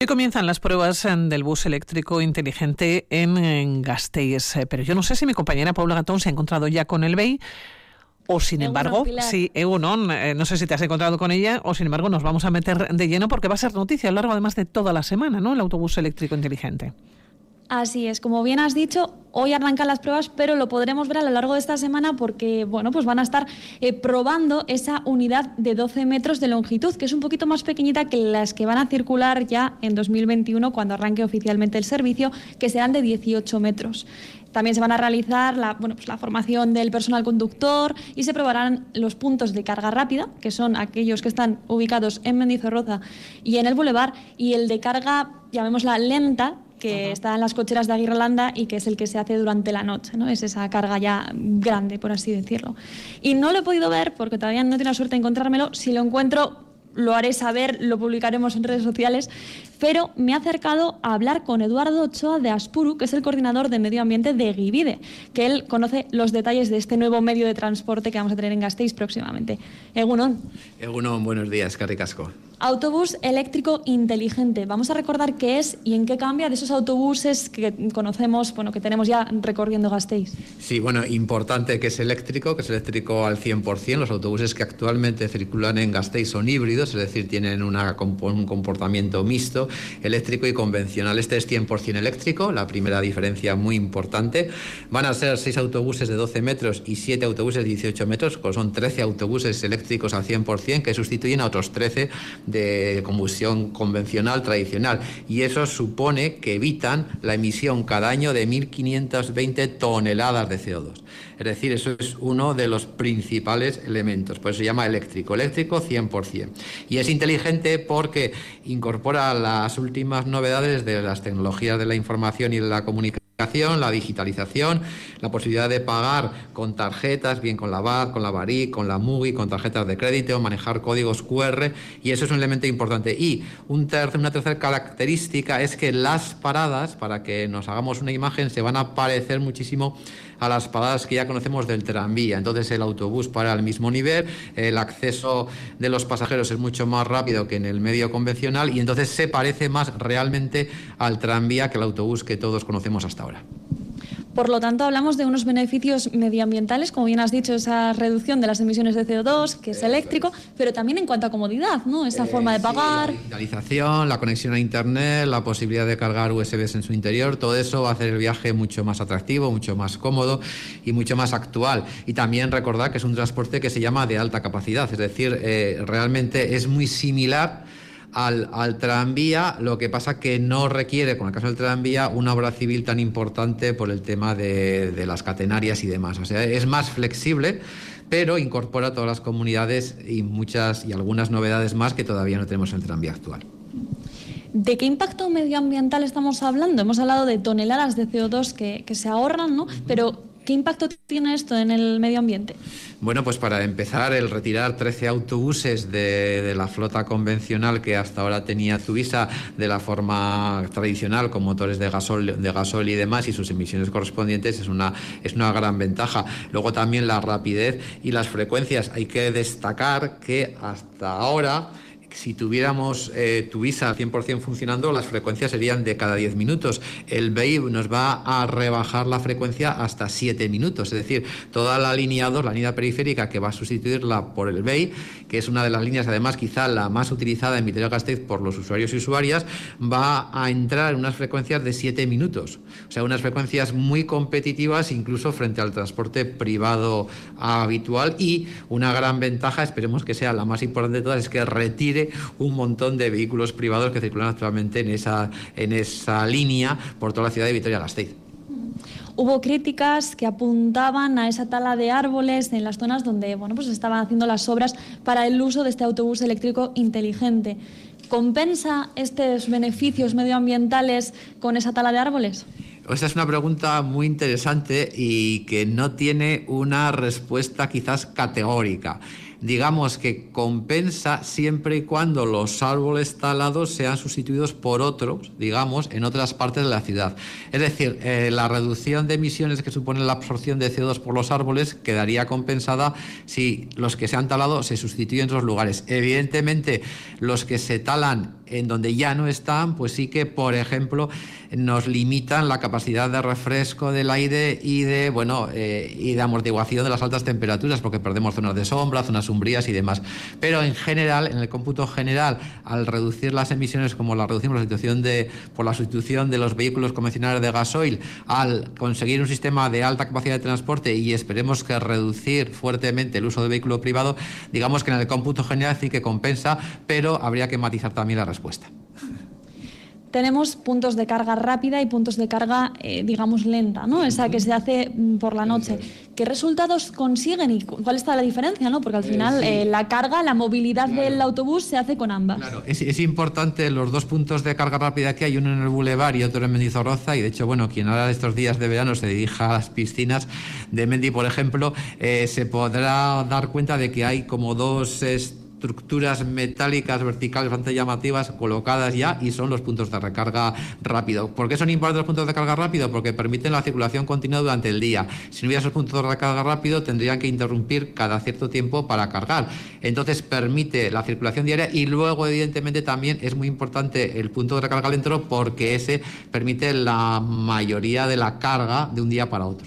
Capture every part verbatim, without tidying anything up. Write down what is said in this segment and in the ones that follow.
Hoy comienzan las pruebas del bus eléctrico inteligente en, en Gasteiz, pero yo no sé si mi compañera Paula Gatón se ha encontrado ya con el B E I o sin Egunon, embargo, Pilar. sí, Egunon, eh, no sé si te has encontrado con ella o sin embargo nos vamos a meter de lleno porque va a ser noticia a lo largo además de toda la semana, ¿no? El autobús eléctrico inteligente. Así es, como bien has dicho, hoy arrancan las pruebas, pero lo podremos ver a lo largo de esta semana porque, bueno, pues van a estar eh, probando esa unidad de doce metros de longitud, que es un poquito más pequeñita que las que van a circular ya en dos mil veintiuno, cuando arranque oficialmente el servicio, que serán de dieciocho metros. También se van a realizar la, bueno, pues la formación del personal conductor y se probarán los puntos de carga rápida, que son aquellos que están ubicados en Mendizorroza y en el Boulevard, y el de carga, llamémosla lenta, que uh-huh. está en las cocheras de Aguirrelanda y que es el que se hace durante la noche, ¿no? Es esa carga ya grande, por así decirlo. Y no lo he podido ver porque todavía no he tenido la suerte de encontrármelo. Si lo encuentro, lo haré saber, lo publicaremos en redes sociales, pero me he acercado a hablar con Eduardo Ochoa de Aspuru, que es el coordinador de medio ambiente de Egibide, que él conoce los detalles de este nuevo medio de transporte que vamos a tener en Gasteiz próximamente. Egunon. Egunon, buenos días, eskerrik asko. Autobús eléctrico inteligente. Vamos a recordar qué es y en qué cambia de esos autobuses que conocemos, bueno, que tenemos ya recorriendo Gasteiz. Sí, bueno, importante que es eléctrico, que es eléctrico al cien por ciento. Los autobuses que actualmente circulan en Gasteiz son híbridos, es decir, tienen una, un comportamiento mixto, eléctrico y convencional. Este es cien por ciento eléctrico, la primera diferencia muy importante. Van a ser seis autobuses de doce metros y siete autobuses de dieciocho metros, son trece autobuses eléctricos al cien por ciento que sustituyen a otros trece de combustión convencional tradicional, y eso supone que evitan la emisión cada año de mil quinientas veinte toneladas de C O dos. Es decir, eso es uno de los principales elementos, pues se llama eléctrico, eléctrico cien por ciento. Y es inteligente porque incorpora las últimas novedades de las tecnologías de la información y de la comunicación, la digitalización, la posibilidad de pagar con tarjetas, bien con la B A D, con la Baric, con la Mugi, con tarjetas de crédito, manejar códigos cu erre, y eso es un elemento importante. Y un ter- una tercera característica es que las paradas, para que nos hagamos una imagen, se van a parecer muchísimo a las paradas que ya conocemos del tranvía. Entonces el autobús para al mismo nivel, el acceso de los pasajeros es mucho más rápido que en el medio convencional y entonces se parece más realmente al tranvía que al autobús que todos conocemos hasta ahora. Por lo tanto, hablamos de unos beneficios medioambientales, como bien has dicho, esa reducción de las emisiones de C O dos, que es eléctrico, pero también en cuanto a comodidad, ¿no? Esa eh, forma de pagar. Sí, la digitalización, la conexión a Internet, la posibilidad de cargar U S Bs en su interior, todo eso va a hacer el viaje mucho más atractivo, mucho más cómodo y mucho más actual. Y también recordar que es un transporte que se llama de alta capacidad, es decir, eh, realmente es muy similar Al, al tranvía, lo que pasa que no requiere, con el caso del tranvía, una obra civil tan importante por el tema de, de las catenarias y demás. O sea, es más flexible, pero incorpora todas las comunidades y muchas y algunas novedades más que todavía no tenemos en el tranvía actual. ¿De qué impacto medioambiental estamos hablando? Hemos hablado de toneladas de C O dos que, que se ahorran, ¿no? Pero ¿qué impacto tiene esto en el medio ambiente? Bueno, pues para empezar, el retirar trece autobuses de, de la flota convencional que hasta ahora tenía Tuvisa de la forma tradicional con motores de gasol, de gasol y demás y sus emisiones correspondientes es una, es una gran ventaja. Luego también la rapidez y las frecuencias. Hay que destacar que hasta ahora, si tuviéramos eh, Tuvisa al cien por ciento funcionando, las frecuencias serían de cada diez minutos. El B E I nos va a rebajar la frecuencia hasta siete minutos. Es decir, toda la línea dos, la línea periférica que va a sustituirla por el B E I, que es una de las líneas, además, quizá la más utilizada en Vitoria-Gasteiz por los usuarios y usuarias, va a entrar en unas frecuencias de siete minutos. O sea, unas frecuencias muy competitivas incluso frente al transporte privado habitual, y una gran ventaja, esperemos que sea la más importante de todas, es que retire un montón de vehículos privados que circulan actualmente en esa, en esa línea por toda la ciudad de Vitoria-Gasteiz. Hubo críticas que apuntaban a esa tala de árboles en las zonas donde, bueno, pues estaban haciendo las obras para el uso de este autobús eléctrico inteligente. ¿Compensa estos beneficios medioambientales con esa tala de árboles? Esta es una pregunta muy interesante y que no tiene una respuesta quizás categórica. digamos que compensa siempre y cuando los árboles talados sean sustituidos por otros, digamos, en otras partes de la ciudad. Es decir, eh, la reducción de emisiones que supone la absorción de C O dos por los árboles quedaría compensada si los que se han talado se sustituyen en otros lugares. Evidentemente, los que se talan en donde ya no están, pues sí que, por ejemplo, nos limitan la capacidad de refresco del aire y de, bueno, eh, y de amortiguación de las altas temperaturas, porque perdemos zonas de sombra, zonas umbrías y demás. Pero en general, en el cómputo general, al reducir las emisiones, como la reducimos la situación de, por la sustitución de los vehículos convencionales de gasoil, al conseguir un sistema de alta capacidad de transporte y esperemos que reducir fuertemente el uso del vehículo privado, digamos que en el cómputo general sí que compensa, pero habría que matizar también la respuesta. Tenemos puntos de carga rápida y puntos de carga, eh, digamos, lenta, ¿no? Esa que se hace por la noche. ¿Qué resultados consiguen y cuál está la diferencia, ¿no? Porque al final eh, sí. eh, la carga, la movilidad claro. del autobús se hace con ambas. Claro, es, es importante los dos puntos de carga rápida que hay, uno en el Boulevard y otro en Mendizorroza, y de hecho, bueno, quien ahora estos días de verano se dirija a las piscinas de Mendi, por ejemplo, eh, se podrá dar cuenta de que hay como dos est- estructuras metálicas verticales bastante llamativas colocadas ya y son los puntos de recarga rápido. ¿Por qué son importantes los puntos de carga rápido? Porque permiten la circulación continua durante el día. Si no hubiera esos puntos de recarga rápido tendrían que interrumpir cada cierto tiempo para cargar. Entonces permite la circulación diaria y luego evidentemente también es muy importante el punto de recarga lento porque ese permite la mayoría de la carga de un día para otro.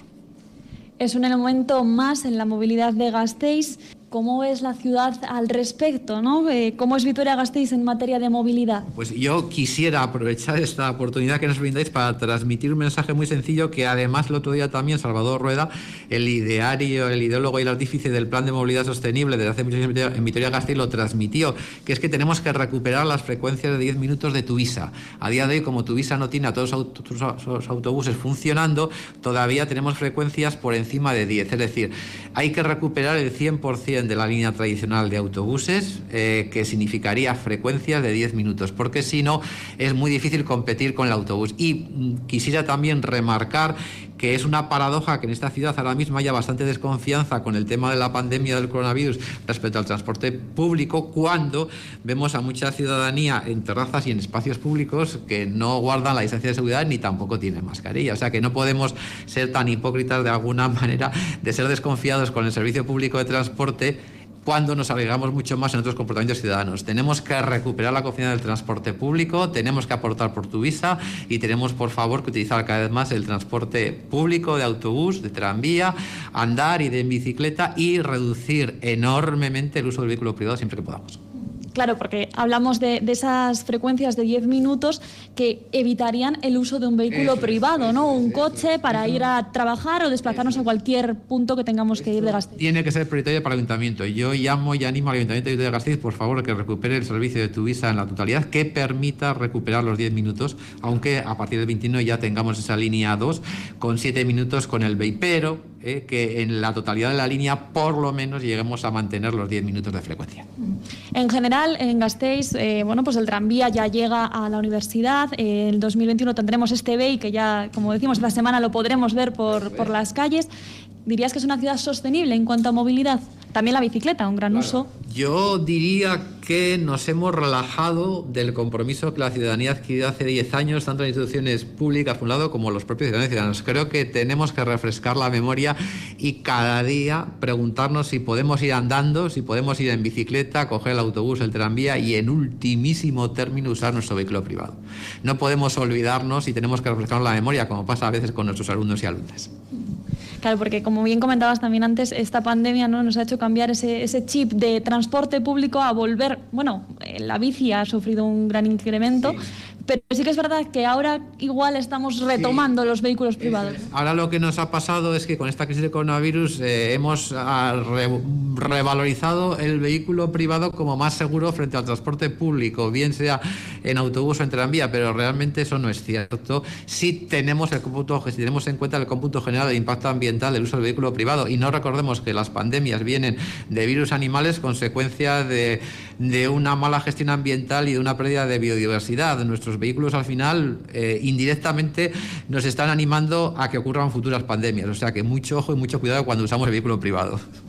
Es un elemento más en la movilidad de Gasteiz. ¿Cómo es la ciudad al respecto, ¿no? ¿Cómo es Vitoria-Gasteiz en materia de movilidad? Pues yo quisiera aprovechar esta oportunidad que nos brindáis para transmitir un mensaje muy sencillo que además el otro día también Salvador Rueda, el ideario, el ideólogo y el artífice del Plan de Movilidad Sostenible desde hace muchos años en Vitoria-Gasteiz lo transmitió, que es que tenemos que recuperar las frecuencias de diez minutos de Tuvisa. A día de hoy, como Tuvisa no tiene a todos los autobuses funcionando, todavía tenemos frecuencias por encima de diez. Es decir, hay que recuperar el cien por ciento de la línea tradicional de autobuses, eh, que significaría frecuencias de diez minutos, porque si no es muy difícil competir con el autobús. Y mm, quisiera también remarcar que es una paradoja que en esta ciudad ahora mismo haya bastante desconfianza con el tema de la pandemia del coronavirus respecto al transporte público, cuando vemos a mucha ciudadanía en terrazas y en espacios públicos que no guardan la distancia de seguridad ni tampoco tienen mascarilla. O sea que no podemos ser tan hipócritas de alguna manera de ser desconfiados con el servicio público de transporte cuando nos arriesgamos mucho más en otros comportamientos ciudadanos. Tenemos que recuperar la confianza del transporte público, tenemos que aportar por Tuvisa y tenemos, por favor, que utilizar cada vez más el transporte público de autobús, de tranvía, andar y de en bicicleta y reducir enormemente el uso del vehículo privado siempre que podamos. Claro, porque hablamos de, de esas frecuencias de diez minutos que evitarían el uso de un vehículo eso privado, es, ¿no? Un eso coche es, para eso ir a trabajar o desplazarnos eso. a cualquier punto que tengamos que eso ir de Gasteiz. Tiene que ser prioritario para el Ayuntamiento. Yo llamo y animo al Ayuntamiento de Gasteiz, por favor, que recupere el servicio de Tuvisa en la totalidad, que permita recuperar los diez minutos, aunque a partir del veintiuno ya tengamos esa línea dos con siete minutos con el B I, pero eh, que en la totalidad de la línea por lo menos lleguemos a mantener los diez minutos de frecuencia. En general, en Gasteiz, eh, bueno, pues el tranvía ya llega a la universidad. En el dos mil veintiuno tendremos este B I que ya, como decimos, esta semana lo podremos ver por, por las calles. ¿Dirías que es una ciudad sostenible en cuanto a movilidad? También la bicicleta, un gran claro. uso. Yo diría que nos hemos relajado del compromiso que la ciudadanía adquirió hace diez años, tanto en instituciones públicas, por un lado, como los propios ciudadanos y ciudadanos. Creo que tenemos que refrescar la memoria y cada día preguntarnos si podemos ir andando, si podemos ir en bicicleta, coger el autobús, el tranvía y, en ultimísimo término, usar nuestro vehículo privado. No podemos olvidarnos y tenemos que refrescar la memoria, como pasa a veces con nuestros alumnos y alumnas. Claro, porque como bien comentabas también antes, esta pandemia, ¿no?, nos ha hecho cambiar ese, ese chip de transporte público a volver, bueno, la bici ha sufrido un gran incremento, sí. Pero sí que es verdad que ahora igual estamos retomando sí. los vehículos privados. Ahora lo que nos ha pasado es que con esta crisis de coronavirus eh, hemos re, revalorizado el vehículo privado como más seguro frente al transporte público, bien sea en autobús o en tranvía, pero realmente eso no es cierto. Si tenemos el cómputo, si tenemos en cuenta el cómputo general del impacto ambiental del uso del vehículo privado, y no recordemos que las pandemias vienen de virus animales, consecuencia de, de una mala gestión ambiental y de una pérdida de biodiversidad. Nuestros vehículos al final eh, indirectamente nos están animando a que ocurran futuras pandemias, o sea que mucho ojo y mucho cuidado cuando usamos el vehículo privado.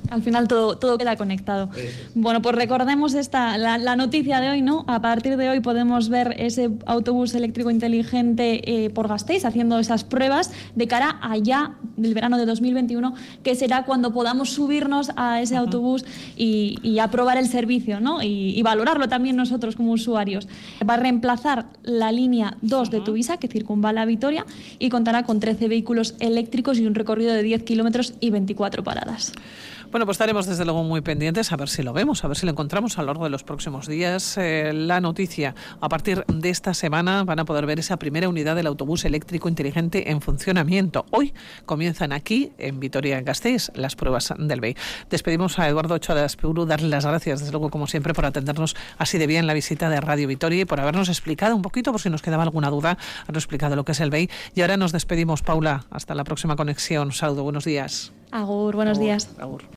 Al final todo, todo queda conectado. Bueno, pues recordemos esta, la, la noticia de hoy, ¿no? A partir de hoy podemos ver ese autobús eléctrico inteligente eh, por Gasteiz haciendo esas pruebas de cara allá del verano de dos mil veintiuno, que será cuando podamos subirnos a ese uh-huh. autobús y, y aprobar el servicio, ¿no? Y, y valorarlo también nosotros como usuarios. Va a reemplazar la línea dos uh-huh. de Tuvisa, que circunvala Vitoria, y contará con trece vehículos eléctricos y un recorrido de diez kilómetros y veinticuatro paradas. Bueno, pues estaremos desde luego muy pendientes a ver si lo vemos, a ver si lo encontramos a lo largo de los próximos días. Eh, la noticia, a partir de esta semana van a poder ver esa primera unidad del autobús eléctrico inteligente en funcionamiento. Hoy comienzan aquí, en Vitoria-Gasteiz, las pruebas del B E I. Despedimos a Eduardo Ochoa de Aspuru, darle las gracias, desde luego, como siempre, por atendernos así de bien la visita de Radio Vitoria y por habernos explicado un poquito, por si nos quedaba alguna duda, habernos explicado lo que es el B E I. Y ahora nos despedimos, Paula. Hasta la próxima conexión. Un saludo, buenos días. Agur, buenos Agur, días. Agur.